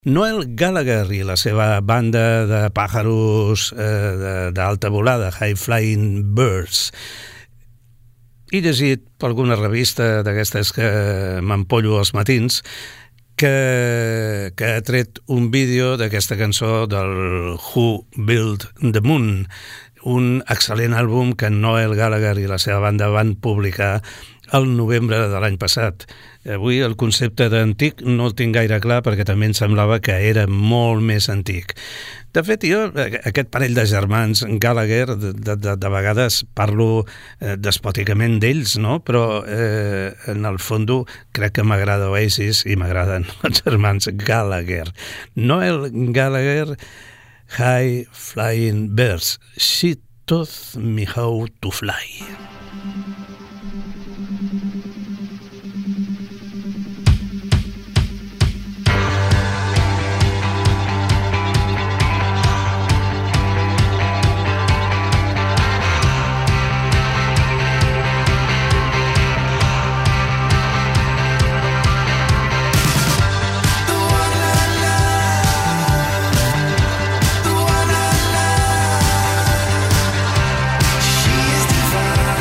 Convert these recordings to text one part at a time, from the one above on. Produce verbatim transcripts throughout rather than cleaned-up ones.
Noel Gallagher i la seva banda de pàjaros eh, d'alta volada, High Flying Birds. He llegit per alguna revista d'aquestes que m'empollo als matins que, que ha tret un vídeo d'aquesta cançó del Who Built the Moon, un excel·lent àlbum que Noel Gallagher i la seva banda van publicar el novembre de l'any passat. Avui el concepte d'antic no el tinc gaire clar perquè també em semblava que era molt més antic. De fet, jo, aquest parell de germans Gallagher, de, de, de vegades parlo eh, despòticament d'ells, no? Però eh, en el fons crec que m'agrada Oasis i m'agraden els germans Gallagher. Noel Gallagher, High Flying Birds. She taught me how to fly. She is divine.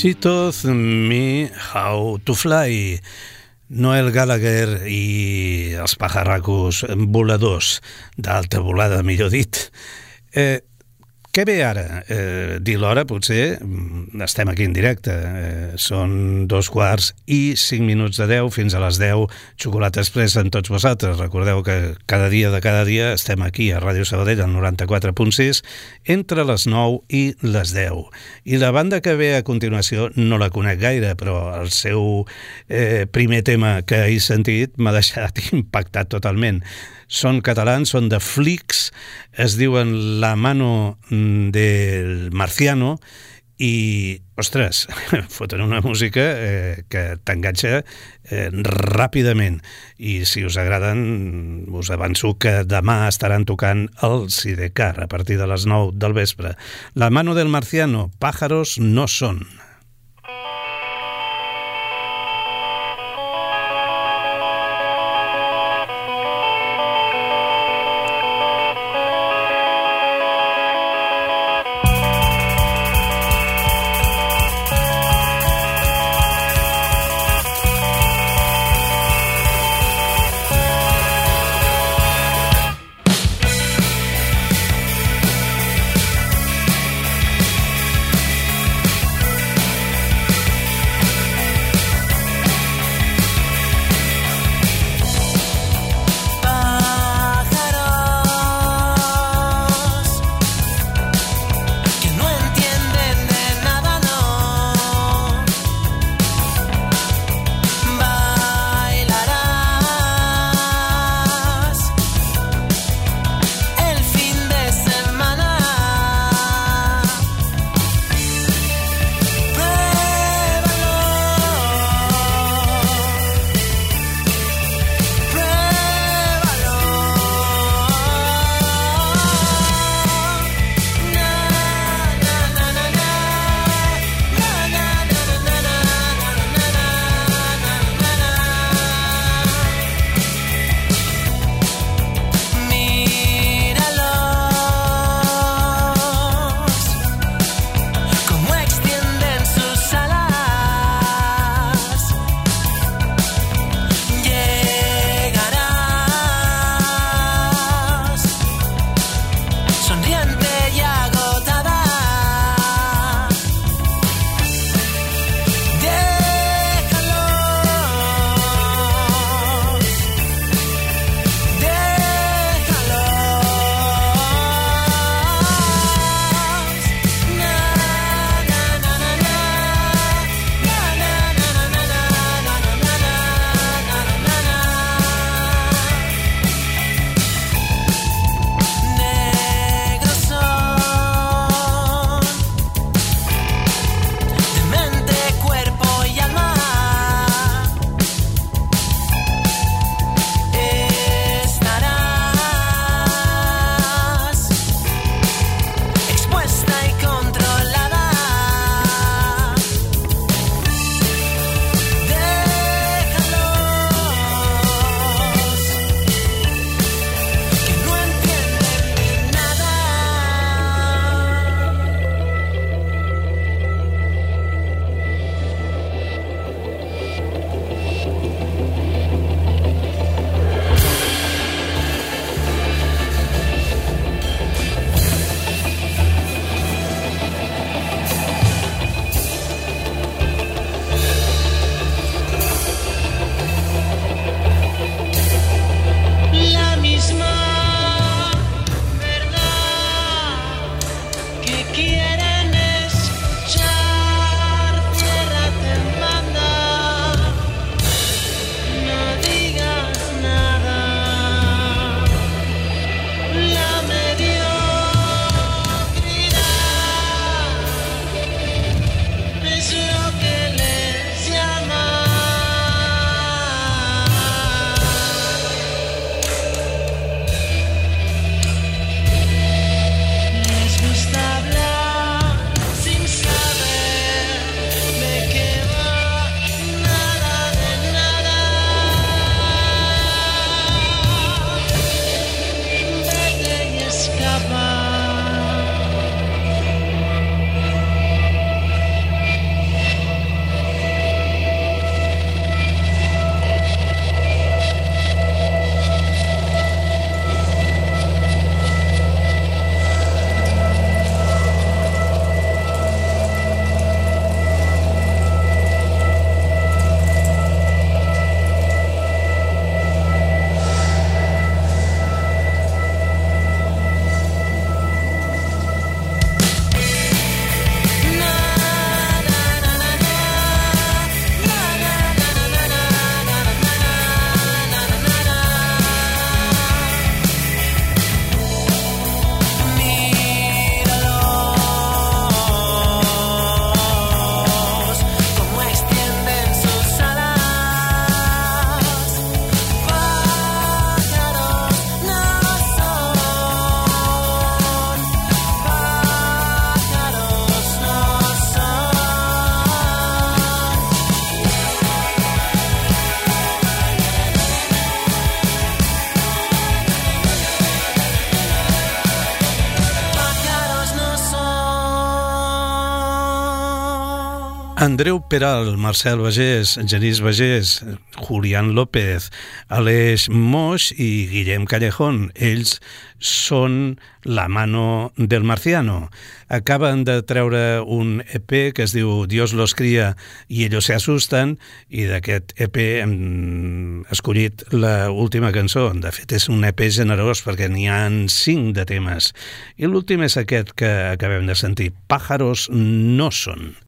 She Taught Me How to Fly. Noel Gallagher i els pajarracos voladors d'alta volada, millor dit. Eh, què ve ara? Eh, dir l'hora, potser. Estem aquí en directe. Eh, són dos quarts i cinc minuts de deu. Fins a les deu, Xocolata Express amb tots vosaltres. Recordeu que cada dia de cada dia estem aquí a Ràdio Sabadell, al noranta-quatre punt sis, entre les nou i les deu. I la banda que ve a continuació no la conec gaire, però el seu eh, primer tema que he sentit m'ha deixat impactat totalment. Són catalans, són de Flix, es diuen La Mano del Marciano i, ostres, foten una música eh, que t'enganxa eh, ràpidament. I si us agraden, us avanço que demà estaran tocant el Sidecar a partir de les nou del vespre. La Mano del Marciano, Pájaros no son. Andreu Peral, Marcel Bagés, Genís Bagés, Julián López, Aleix Moix i Guillem Callejón. Ells són la mano del marciano. Acaben de treure un E P que es diu Dios los cría y ellos se asustan, i d'aquest E P hem escollit l'última cançó. De fet, és un E P generós perquè n'hi ha cinc de temes. I l'últim és aquest que acabem de sentir, Pájaros no son.